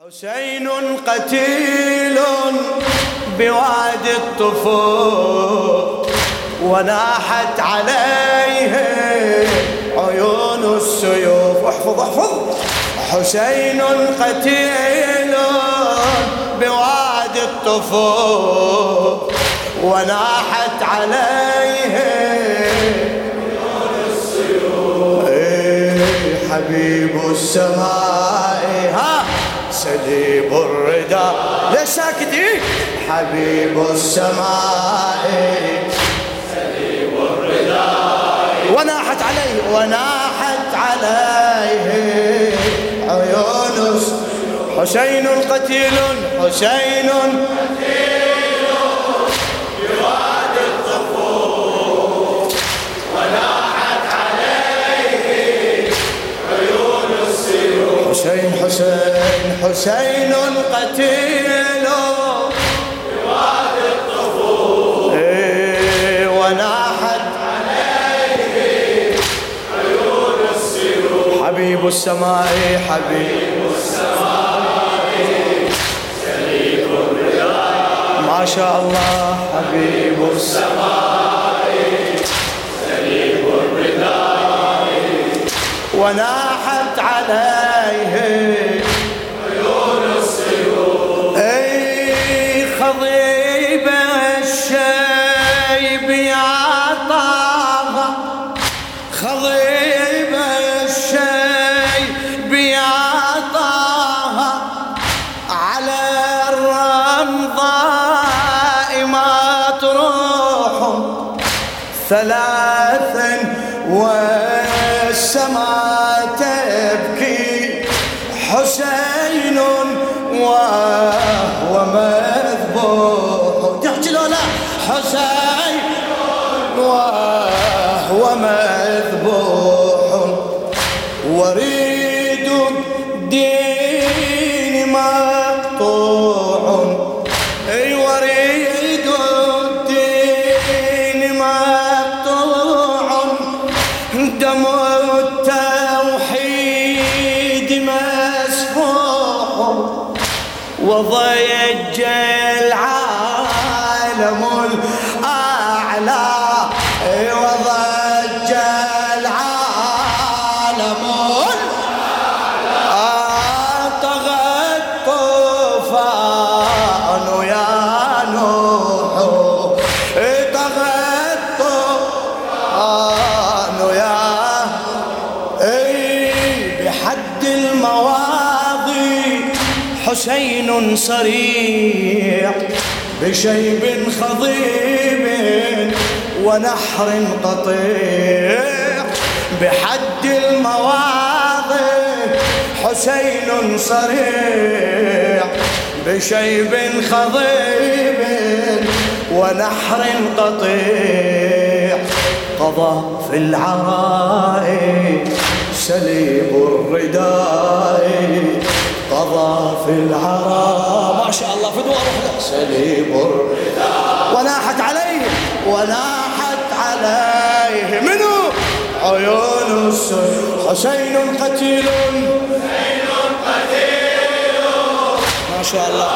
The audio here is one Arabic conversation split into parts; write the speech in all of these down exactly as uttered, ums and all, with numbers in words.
حسين قتيل بواد الطفول وناحت عليه عيون السيوف. احفظ احفظ. حسين قتيل بواد الطفول وناحت عليه عيون السيوف. ايه حبيب السماء ها سليب الردى. ليش ساكتين؟ حبيب السماء سليب الردى وناحت عليه وناحت عليه عيون. حسين قتيل حسين قتيل بواد الطفول وناحت عليه عيون السيوف. حسين حسين حسين قتيل بواد الطفول إيه وناحت عليه عيون السيوف. حبيب السماء حبيب السماء سليب الرضا. ما شاء الله. حبيب السماء سليب الرضا وناحت عليه عيون السيوف. اي خضيب الشيب يا طه خضيب الشيب يا طه على الرمضاء ما تروح ثلاثا والسماء تبكي. حسين وهو مذبوح. تحكي له لا. حسين وهو مذبوح وريد الدين مقطوع. اي وريد الدين مقطوع دم التوحيد مسفوح وضج العالم الأعلى. وضج العالم الأعلى طغى الطوفان يا نوح. طغى الطوفان يا بحد المواضي. حسين صريع بشيب خضيب ونحر قطيع. بحد المواضي حسين صريع بشيب خضيب ونحر قطيع. قضى في العراء سليب الرداء. قضى في العراء ما شاء الله في دور سليب الرداء وناحت عليه وناحت عليه منه عيون السيوف. حسين قتيل حسين قتيل ما شاء الله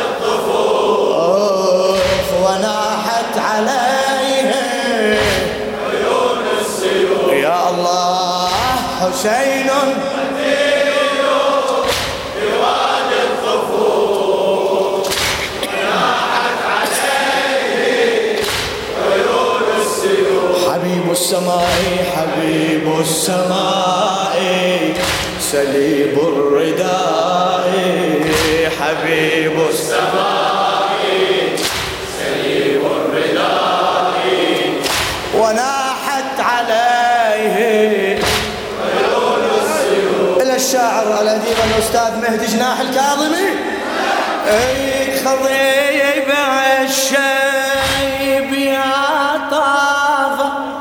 وناحت عليه عيون السيوف. يا الله. حسين قتيل بواد الطفول وناحت عليه عيون السيوف. حبيب السماء حبيب السماء سليب الرداء. حبيب السماء سليب الرداء وناحت عليه عيون السيوف. إلى الشاعر الأديب الأستاذ مهدي جناح الكاظمي. اي خضيب الشيب يا طه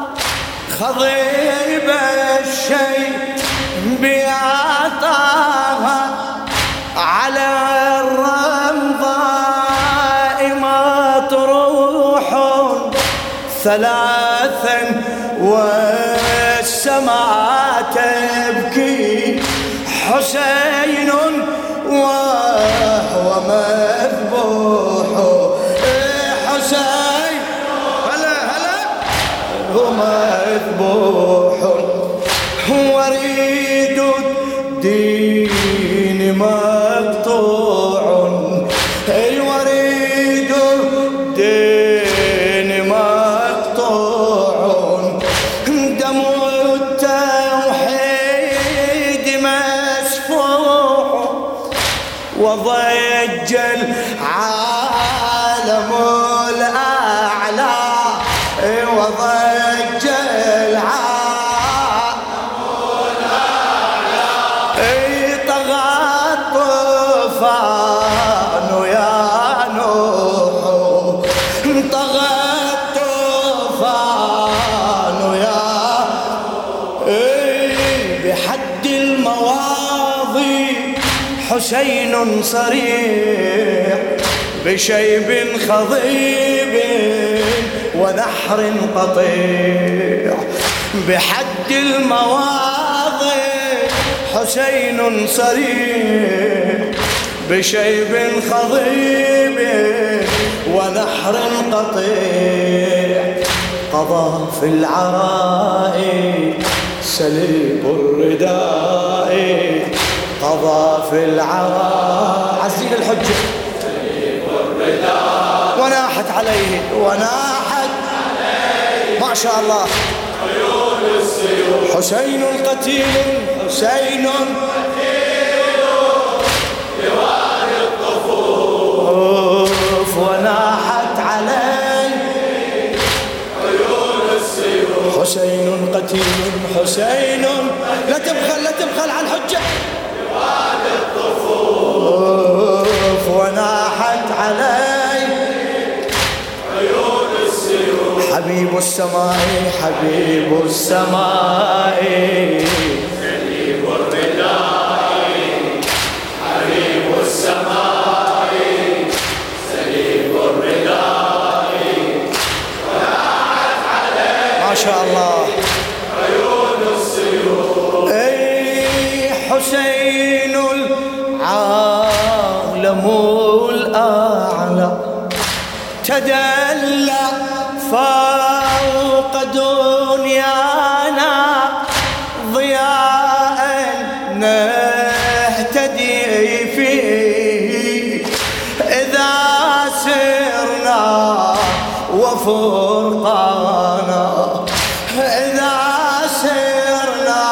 خضيب الشيب يا طه على الرمضاء مطروح ثلاثا والسماء تبكي. حسين و مذبوح حسين هلا هلا هو مذبوح وريد الدين مقطوع اي وريد الدين مقطوع دم التوحيد مسفوح وضج العالم الأعلى وضج العالم الأعلى طغى الطوفان يا نوح طغى الطوفان يا بحد المواضي حسين صريح بشيب خضيب ونحر قطيع بحد المواضع حسين صريح بشيب خضيب ونحر قطيع قضى في العراء سليب الرداء قضى في العراء عزيز الحجة وناحت عليه وناحت عليه ما شاء الله عيون السيوف حسين قتيل حسين قتيل لوالي الطفوف وناحت عليه عيون السيوف حسين قتيل حسين لا تبخل لا تبخل على الحجة لوالي الطفوف وناحت عليه عيون السيوف حبيب السماء حبيب السماء سليب الرداء حبيب السماء سليب الرداء وناحت عليه ما شاء الله عيون السيوف اي حسين العالم الأعلى تدلى فوق دنيانا ضياء نهتدي فيه إذا سرنا وفرقانا إذا سرنا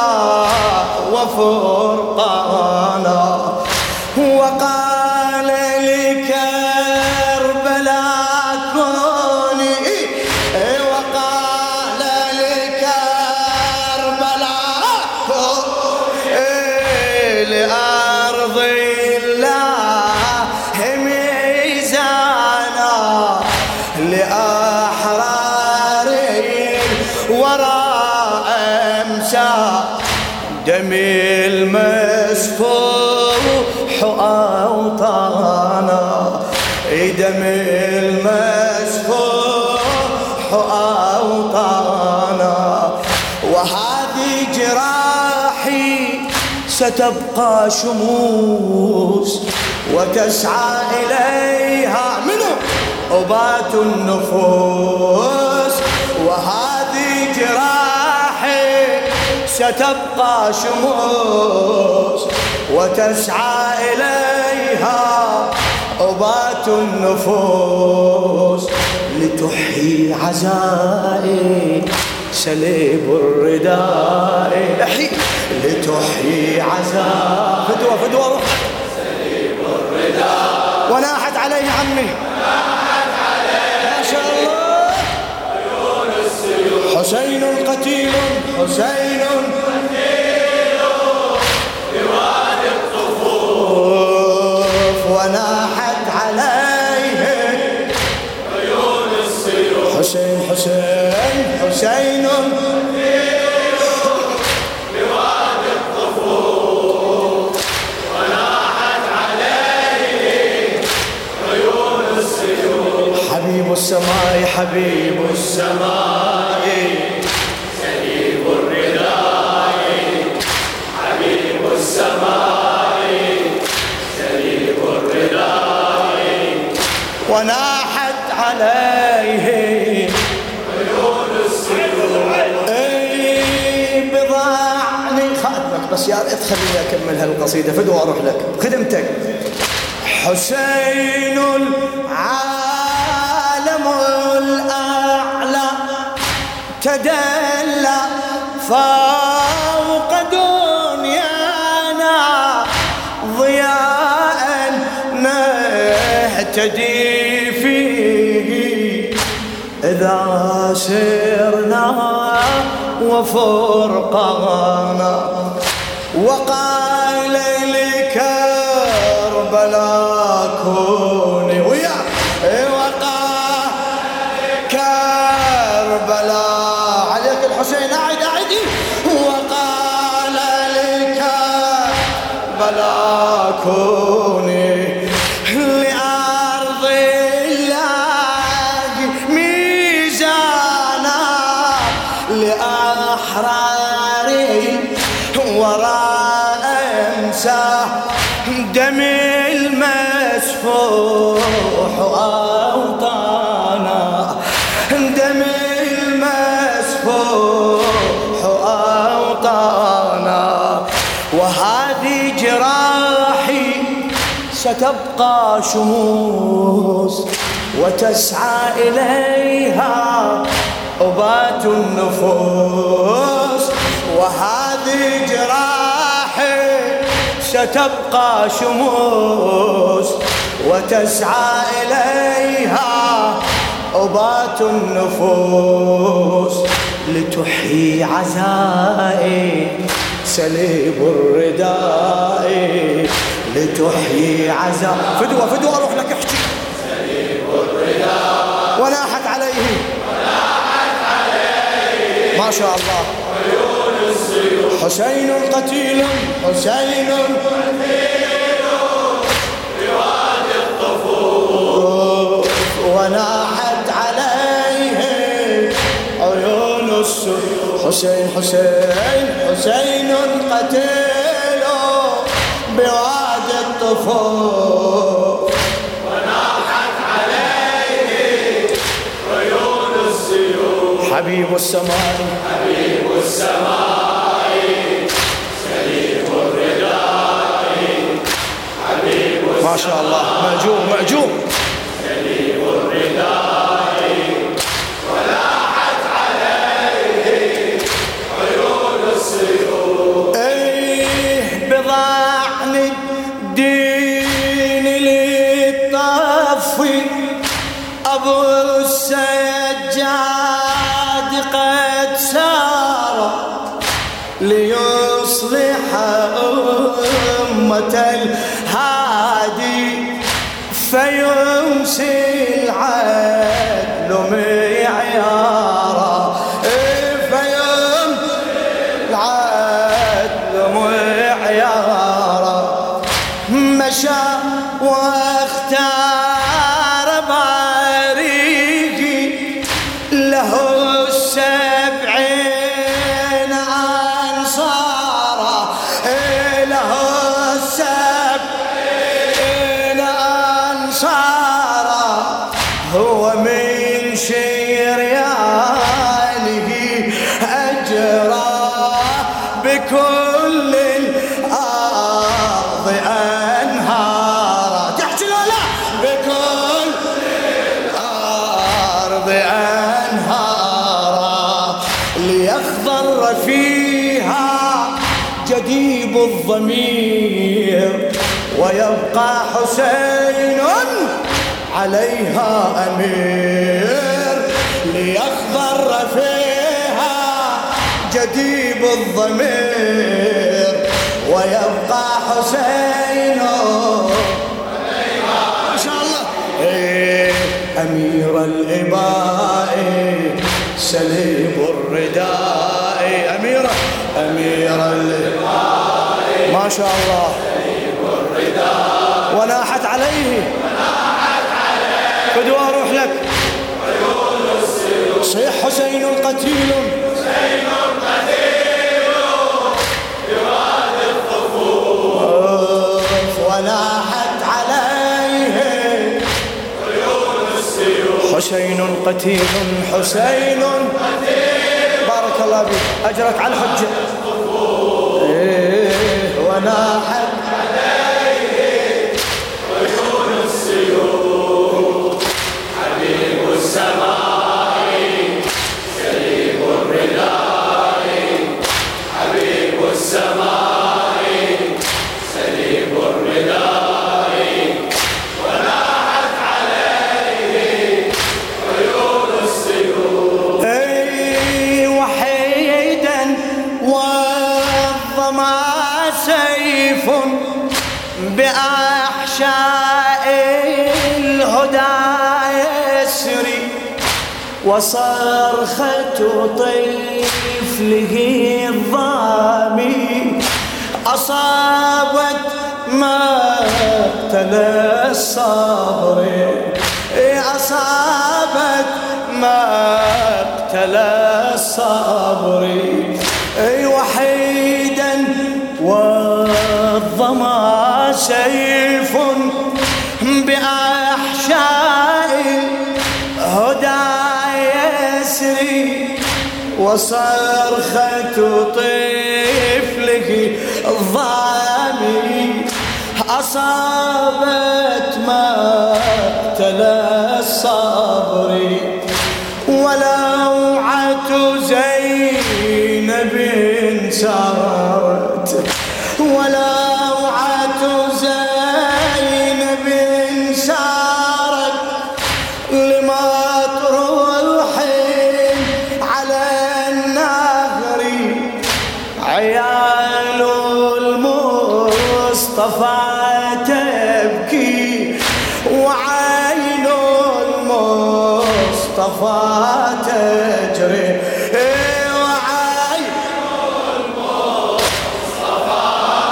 وفرقانا وقال لكربلاء كوني وقال لكربلاء كوني لأرض الله ميزانا لأحرار وراء أمسى دمي المسفوح أوطانا دم المسفوح أوطانا وهذه جراحي ستبقى شموس وتسعى إليها منه أبات النفوس وهذه جراحي ستبقى شموس وتسعى إليها أبات النفوس لتحيي عزائي سليب الرداء احي لتحيي عزائي فدوى فدوى روح سليب الرداء وناحت عليه عمي وناحت عليه ما شاء الله عيون السيوف حسين قتيل حسين قتيل لوالي الطفوف وناحت عليه عيون السيوف حسين حسين حسين لوالي الطفوف وناحت عليه عيون السيوف حبيب السماء حبيب السماء سليب الرداء حبيب السماء سليب الرداء وناحت عليه عيون السيوف. اي بضعني خادمك بس يا ريت خليني اكمل هالقصيده فدوى اروح لك خدمتك. حسين العالم الاعلى تدلى فوق دنيانا ضياء نهتدي فيه إذا سرنا وفرقانا. وقال لكربلاء كوني ويا وقال كربلاء عليك الحسين أعد أعدي. وقال لكربلاء كوني لأرض الله ميزانا لأحرار وراء أمسى دم المسفوح أوطانا دم المسفوح أوطانا. وهذه جراحي ستبقى شموس وتسعى إليها أبات النفوس. وهذه جراحي ستبقى شموس وتسعى إليها أبات النفوس. لتحيي عزائي سليب الرداء لتحيي عزاء فدوى فدوى اروح لك احكي. سليب الرداء وناحت عليه وناحت عليه ما شاء الله عيون السيوف. حسين قتيل حسين قتيل بوادي الطفوف. وناحت عليه عيون السيوف. حسين حسين حسين قتيل بوادي الطفوف. وناحت عليه عيون السيوف. حبيب السماء حبيب السماء سليب الرداء حبيب ما شاء الله مأجور مأجور. سليب الرداء وناحت عليه عيون السيوف. ايه بضاعن الدين للطفي ابو السجاد قد سار ليصلح أمة الهادي فيمسي العدل معيارا فيمسي العدل معيارا. مشى واختار باريقي له السبعين أنصارا له السبعين أنصارا. هو من شريانه أجرى بكل الأرض أنهارا. تحكي له لا بكل الأرض أنهارا. ليخضر فيها جديب الضمير ويبقى حسين عليها أمير. ليخضر فيها جديب الضمير ويبقى حسين عليها ما شاء الله. إيه أمير الإباء سليب الرداء أميرة أمير الإباء ما شاء الله سليب الرداء وناحت عليه وناحت عليه فدوى اروح لك. عيون السيوف. صيح حسين قتيل حسين قتيل بوادي الطفوف. وناحت عليه عيون حسين قتيل حسين بارك الله فيك أجرك على الحجة إيه وناحت عليه عيون السيوف حبيب السماء سليم الرداء حبيب السماء سليم الرداء وناحت عليه عيون السيوف اي وحيدا والظما سيف بأحشاء الهدى يسري وصرخة طفله الضامي أصابت مقتل الصبر أصابت مقتل الصبر وحيدا والظما سيف بأحشاء هدى يسري وصرخة طفله الضامي أصابت مقتل الصبر ولوعة زينب سارت ولوعة زينب سارت لمطروح على النهر عيال المصطفى تبكي وعين المصطفى تجري وعين المصطفى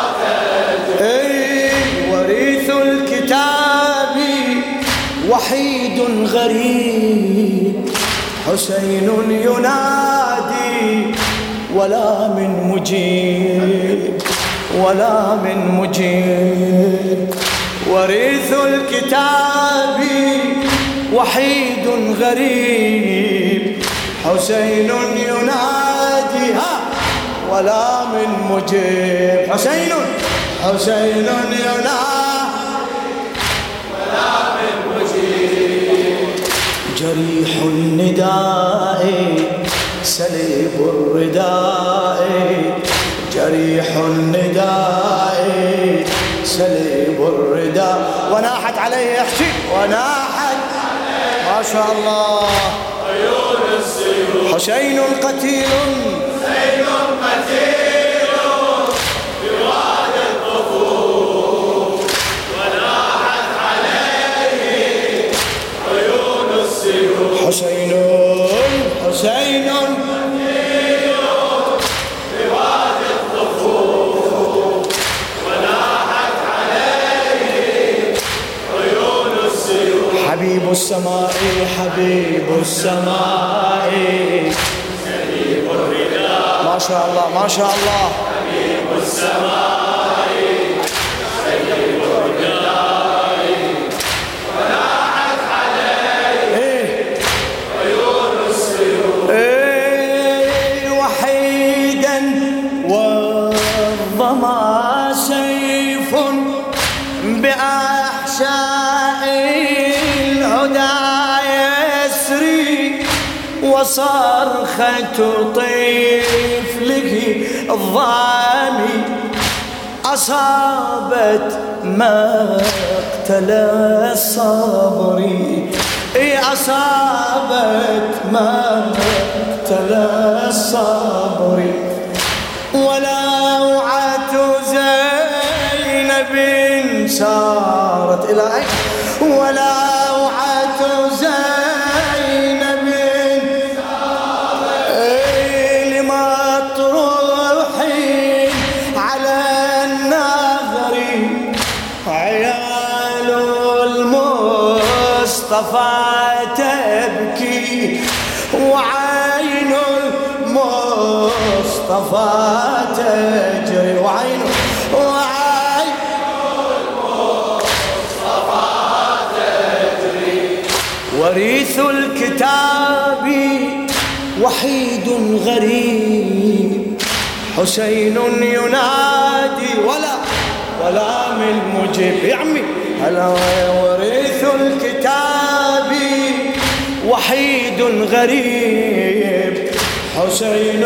تجري وريث الكتاب وحيد غريب حسين ينادي ولا من مجيب ولا من مجيب وريث الكتاب وحيد غريب حسين يناديها ولا من مجيب حسين حسين ينادي ولا من مجيب جريح النداء سليب الرداء جريح النداء سليب الرداء وناحت عليه يحكي وناحت ما شاء الله عيون السيوف حسين قتيل حسين قتيل بواد الطفوف وناحت عليه عيون السيوف حسين حسين قتيل بواد الطفوف وناحت عليه عيون السيوف حبيب السماء حبيب السماء سليم الرداء ما شاء الله ما شاء الله حبيب السماء سليم الرداء وناحت عليه إيه عيون السيوف إيه وحيدا والظما سيف بأحشاء الهدى يسري وصرخة طفله الضامي أصابت مقتل الصبر إي أصابت مقتل الصبر ولوعة زينب سارت إلى أين ولوعة زينب سارت لمطروح على النهر عيال المصطفى تبكي وعين المصطفى تجري وعين وعين المصطفى تجري وريث الكتاب وحيد غريب، حسين ينادي ولا ولا من مجيب. يا عمي هلا وريث الكتاب وحيد غريب، حسين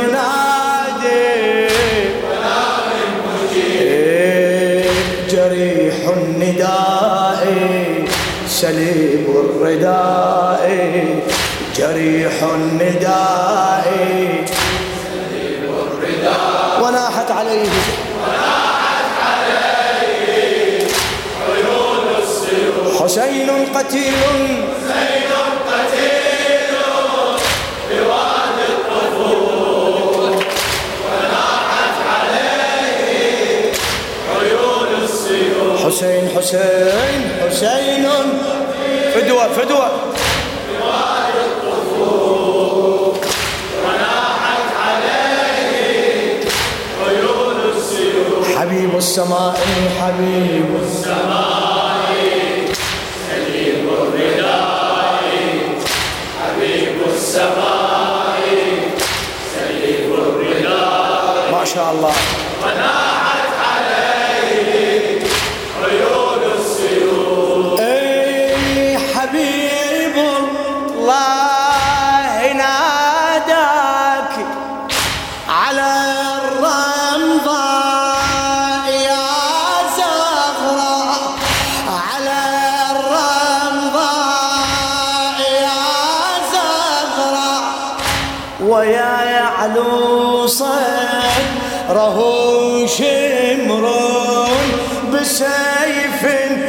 ينادي ولا من مجيب، جريح النداء سليب الرداء، جريح النداء سليب الرداء، وناحت عليه وناحت عليه عيون السيوف، حسين قتيل حسين قتيل بوادي الطفول، وناحت عليه عيون السيوف، حسين حسين حسين فدوة فدوة بوادي الطفول، وناحت عليه عيون السيوف، حبيب السماء حبيب السماء سليم الرداء، حبيب السماء سليم الرداء، ما شاء الله. وناحت عليه عيون السيوف، اي حبيب الله ناداك على الرمضاء يا زهراء، على الرمضاء يا زهراء، ويا يعلو صدره شمر بسيف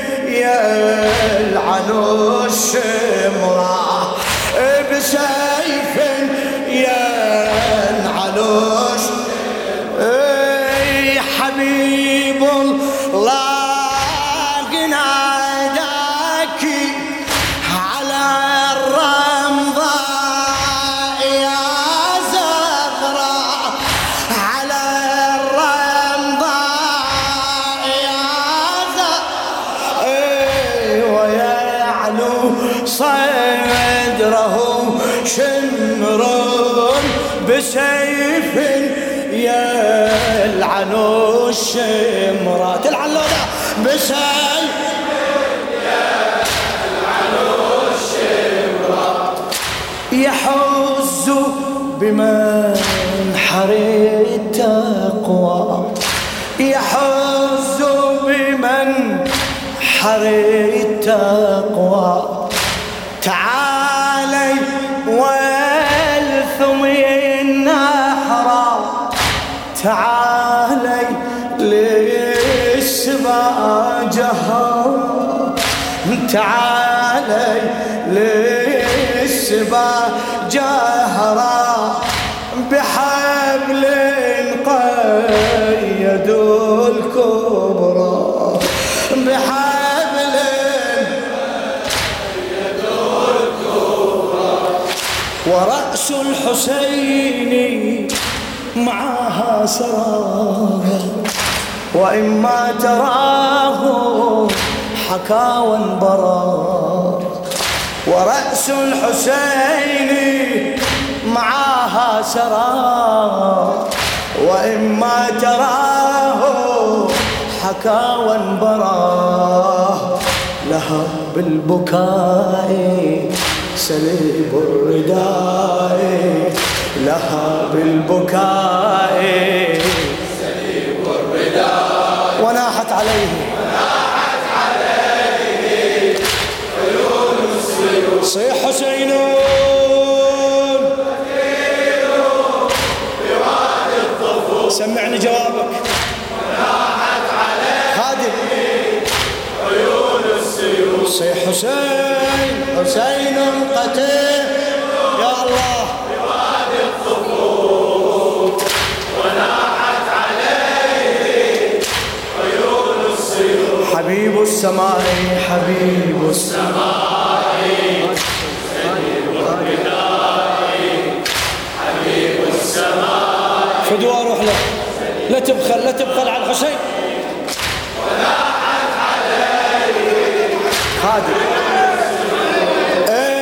يلعن الشمرة، بسيف يلعن الشمرة، حبيب الله ناداك على الرمضاء يا زهراء، على الرمضاء يا زهراء، ويا يعلو صدره شمر بسيف يلعن الشمرة، تلعن لولا بسيف يلعن الشمرة، يحز بمنحر التقوى، يحز بمنحر التقوى، تعالي والثمي النحرة، تعالي للسبا جهرة، تعالي للسبا جهرة، بحبل قيد الكبرى، بحبل قيد الكبرى، ورأس الحسين معها سرارا، وإما تراه حكى وانبرى، ورأس الحسين معها سرى، وإما تراه حكى وانبرى، لها بالبكاء سليب الرداء، لها بالبكاء سليب الرداء، وناحت عليه وناحت عليه عيون السيوف، صيح حسين بوادي الطفول، سمعني جوابك. وناحت عليه خادم عيون السيوف، صيح حسين حسين قتيل يا الله بوادي الطفول، وناحت عليه عيون السيوف، حبيب السماء حبيب السماء سليم الرداء، حبيب السماء فدوى اروح لك، لا تبخل لا تبخل على الحسين. وناحت عليه خادم اي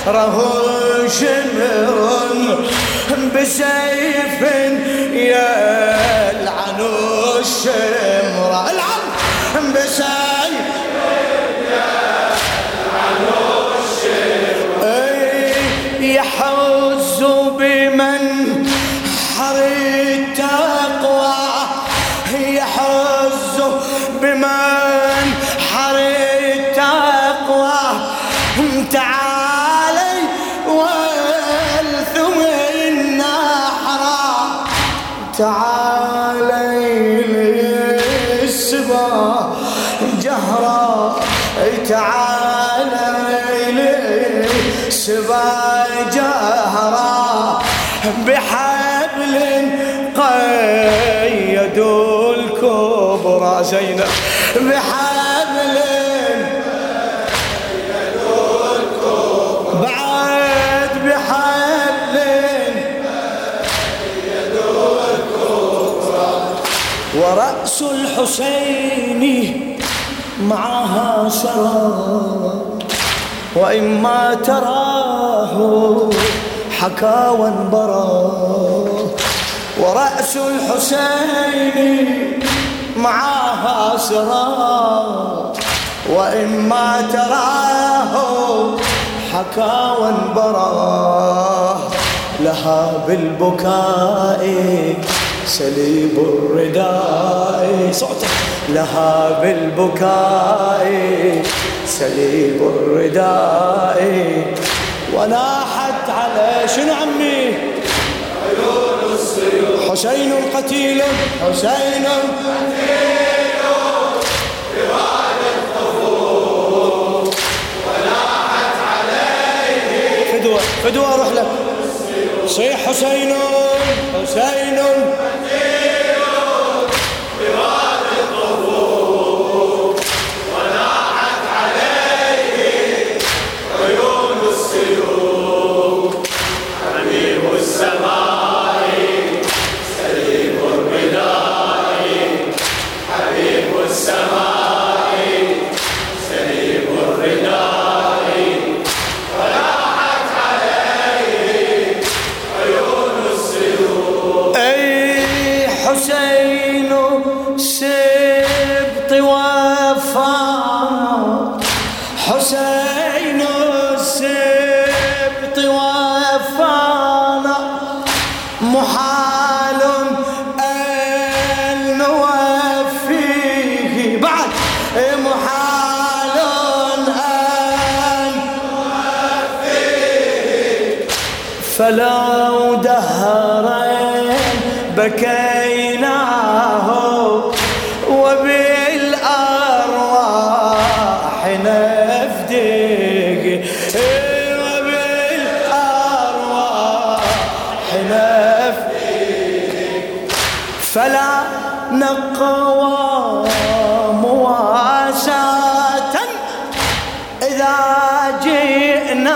ظهره شمر بسيف يلعن الشمر، العن بسيف يلعن الشمر، يحز بمن حر التقوى، يحز بمن حر التقوى، تعالي والثم النحرة، تعالي للسبا جهرة، تعالي للسبا جهرة، بحبل قيدوا الكبرى زينب، بحبل قيدوا الكبرى، بعد بحبل قيدوا الكبرى، ورأس الحسين معها سرى، وإما تراه حكى وانبرى، ورأس الحسين معها سرى، وإما تراه حكى وانبرى، لها بالبكاء سليب الرداء، صوته لها بالبكاء سليب الرداء، وناحت على شنو عمي عيون السيوف، حسين قتيل حسين قتيل بواد الخفوف، وناحت عليه فدوة فدوة اروح لك صيح حسين حسين قتيل بواد الخفوف، وناحت عليه عيون السيوف، حبيب السماء سليم الرداء، حبيب السماء سليم الرداء، ولاحت عليه عيون السيوف، اي حسين سبط وفا، حسين السبط وفانا، محال أن نوفيه، بعد محال أن نوفيه، فلو دهرين بكيناه وبالأرواح نفديه، فلا نقوى مواساة إذا جئنا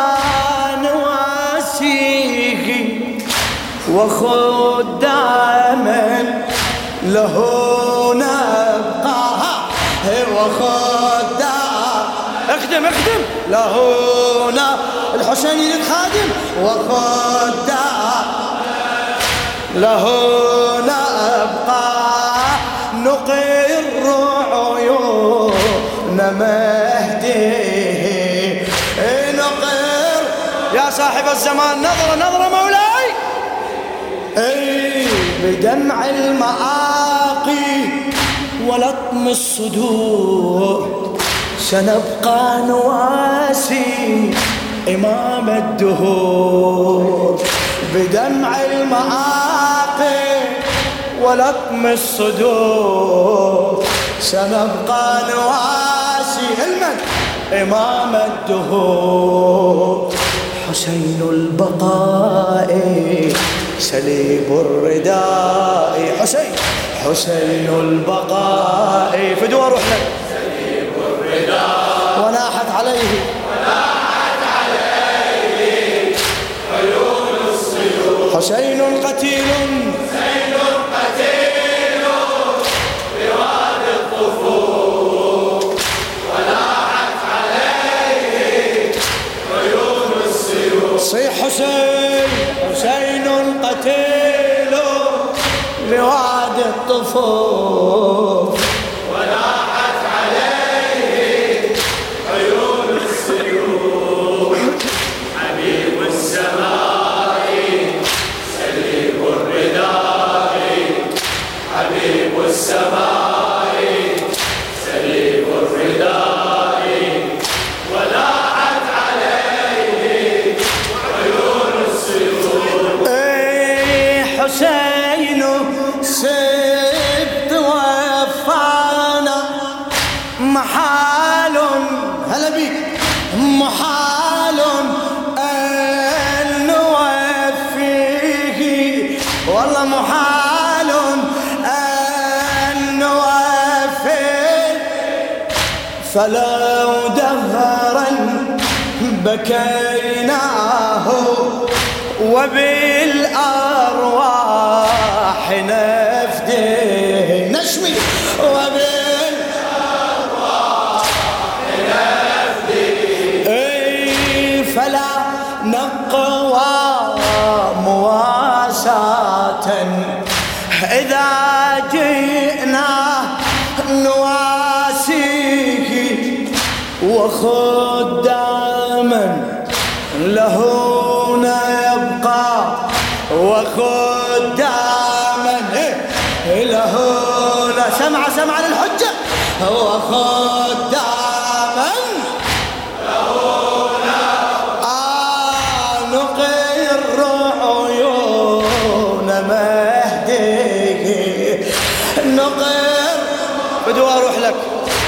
نواسيه، وخداما له نبقى، وخدام اخدم اخدم له الحسين الخادم، وخدام له نبقى، نقر عيون مهديه، نقر يا صاحب الزمان نظرة نظرة مولاي، اي بدمع المآقي ولطم الصدور، سنبقى نواسي إمام الدهور، بدمع المآقي ولطم الصدور، سنبقى نواسي المن إمام الدهور، حسين البقاء سليب الرداء، حسين حسين البقاء فدوة روح لك سليب الرداء، وناحت عليه وناحت عليه عيون السيوف، حسين قتيل حسين قتيل بواد الطفوف، وناحت عليه عيون محال هلا بيك محال أن نوفيه والله محال أن نوفيه فلو دهرا بكيناه وبالأرواح نفديه نشوي وبالأرواح نفديه اي فلا نقوى مواساة إذا جئنا نواسيه وخداما له نبقى وخداما له سمع سمع للحجة وخداما له نبقى نقر عيون مهديه نقر بدو اروح لك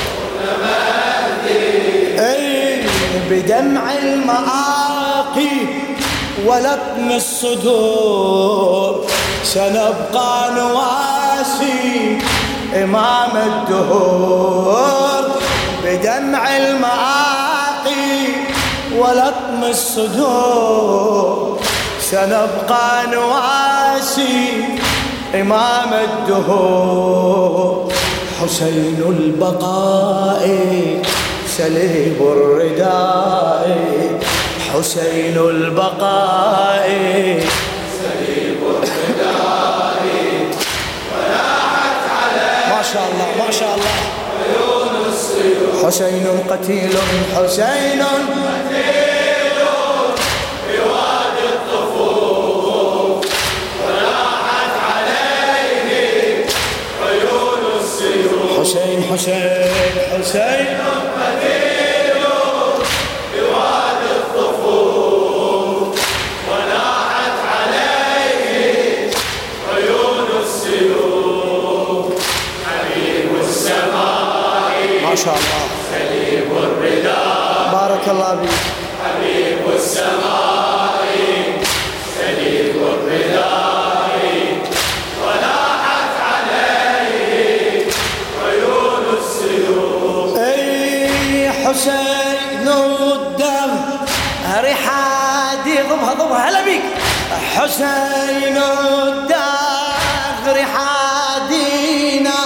اي بدمع المآقي ولطم الصدور سنبقى نواسي إمام الدهور بدمع المآقي ولطم الصدور سنبقى نواسي إمام الدهور حسين البقاء سليب الرداء حسين البقاء سليب الرداء ولاحت عليه ما شاء الله ما شاء الله عيون السيوف حسين قتيل حسين قتيل بوادي الطفوف ولاحت عليه عيون السيوف حسين حسين حسين قتيل بوادي الطفوف ولاحت عليه عيون السيوف حبيب السماء ما شاء الله سليب الرداء بارك الله بك حبيب السماء سليب الرداء ولاحت عليه عيون السيوف اي حسين الدهر حادي ضبها ضبها هلا بيك حسين الدهر حادينا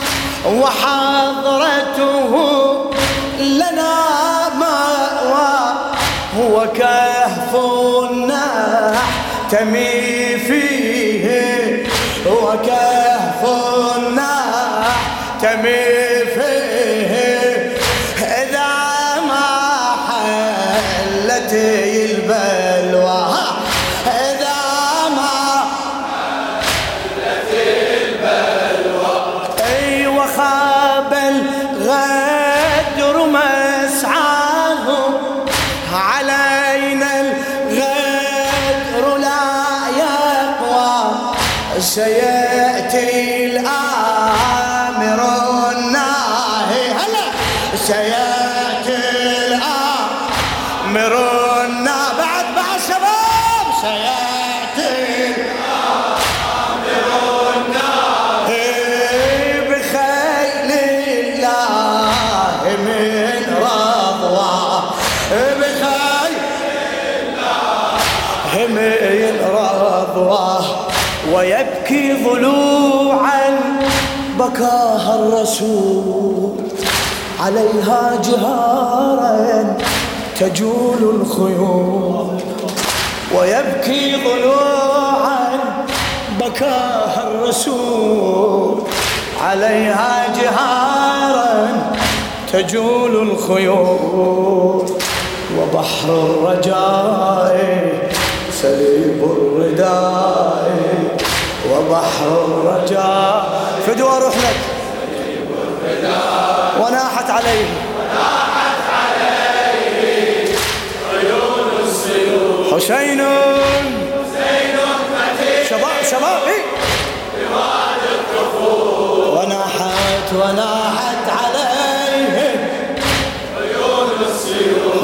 وحضرته لنا مأوى هو كهف نحتمي فيه هو كهف نحتمي فيه إذا ما حلت البلوى إذا ما حلت البلوى أي وخاب الغدر مسعاه علينا الغدر لا يقوى سيأتي الآمر الناهي هلا سيأتي الآمر الناهي بعد بعد شباب سيأتي الآمر الناهي بخيل الله من رضوى بخيل الله من رضوى ويبكي ضلوعا بكاها الرسول عليها جهارا تجول الخيول ويبكي ضلوعا بكاها الرسول عليها جهارا تجول الخيول وبحر الرجاء سليب الرداء وبحر الرجاء فدوا اروح لك سليب الرداء وناحت عليه وناحت عليه عيون السيوف حسين حسين قتيل شباب شباب إيه؟ بوادي الطفوف وناحت وناحت عليه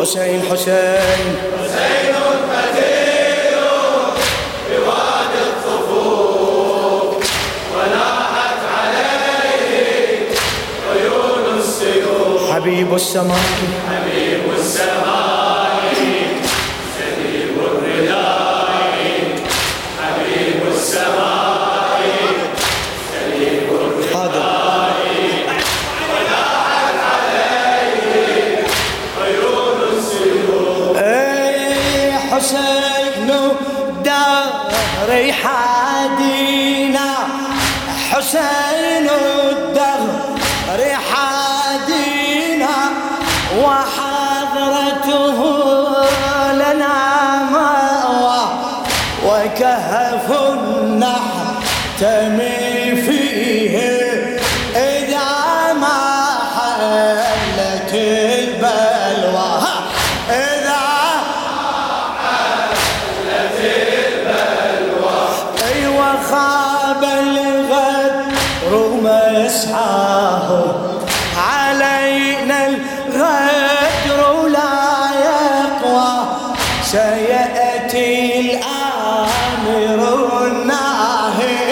حسين حسين حسين قتيل بوادي الطفوف وناحت عليه عيون السيوف حبيب السماء حبيب السماء سليب الرداء حبيب السماء سليب الرداء وناحت عليه عيون السيوف. اي حسين دار حادينا حسين الدهر حادينا وحضرته لنا مأوى وكهف نحتمي فيه إذا ما حلت البلوى إذا حلت البلوى أيوة خاب الغدر مسعاه علينا الغدر لا يقوى سيأتي الآمر الناهي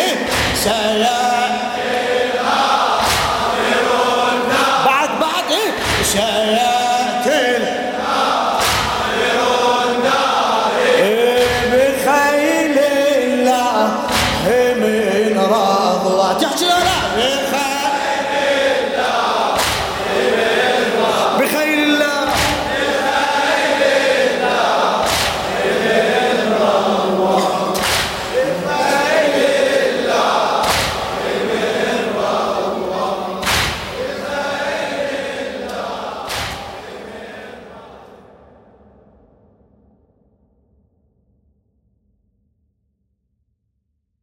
سيأتي الآمر الناهي بعد بعد سيأتي